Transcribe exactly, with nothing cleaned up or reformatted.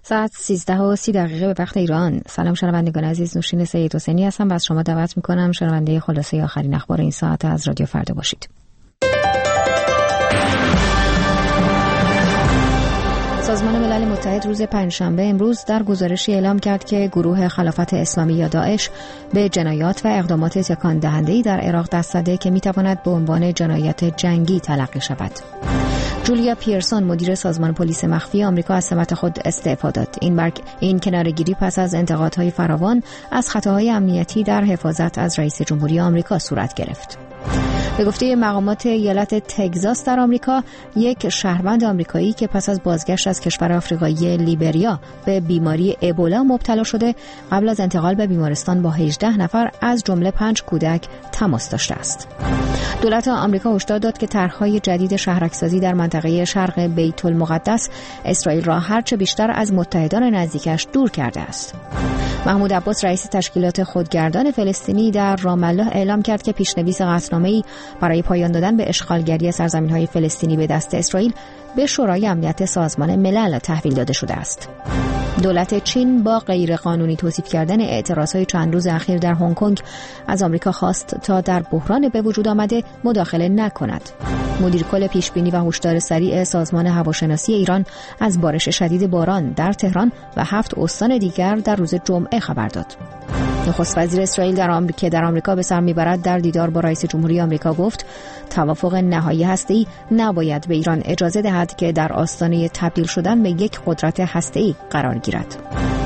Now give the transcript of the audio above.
ساعت سیزده و سی دقیقه به وقت ایران. سلام شنوندگان عزیز، نوشین سید حسینی هستم و از شما دعوت میکنم شنونده خلاصه آخرین اخبار این ساعت از رادیو فردا باشید. سازمان ملل متحد روز پنجشنبه امروز در گزارشی اعلام کرد که گروه خلافت اسلامی یا داعش به جنایات و اقدامات تکان دهنده‌ای در عراق دست زده که میتواند به عنوان جنایات جنگی تلقی شود. جولیا پیرسون مدیر سازمان پلیس مخفی آمریکا از سمت خود استعفا داد. این برگ این کناره‌گیری پس از انتقادهای فراوان از خطاهای امنیتی در حفاظت از رئیس جمهوری آمریکا صورت گرفت. به گفته مقامات ایالت تگزاس در آمریکا، یک شهروند آمریکایی که پس از بازگشت از کشور آفریقایی لیبریا به بیماری ابولا مبتلا شده، قبل از انتقال به بیمارستان با هجده نفر از جمله پنج کودک تماس داشته است. دولت آمریکا هشدار داد که طرح‌های جدید شهرک‌سازی در منطقه شرق بیت المقدس اسرائیل را هرچه بیشتر از متحدان نزدیکش دور کرده است. محمود عباس رئیس تشکیلات خودگردان فلسطینی در رام الله اعلام کرد که پیشنویس قطعنامه‌ای برای پایان دادن به اشغالگری سرزمین‌های فلسطینی به دست اسرائیل به شورای امنیت سازمان ملل تحویل داده شده است. دولت چین با غیرقانونی توصیف کردن اعتراضهای چند روز اخیر در هنگ کنگ از آمریکا خواست تا در بحران به وجود آمده مداخله نکند. مدیر کل پیشبینی و هشدار سریع سازمان هواشناسی ایران از بارش شدید باران در تهران و هفت استان دیگر در روز جمعه خبر داد. نخست وزیر اسرائیل در آمریکا که در آمریکا به سر میبرد در دیدار با رئیس جمهوری آمریکا گفت توافق نهایی هسته‌ای نباید به ایران اجازه دهد که در آستانه تبدیل شدن به یک قدرت هسته‌ای قرار گیرد.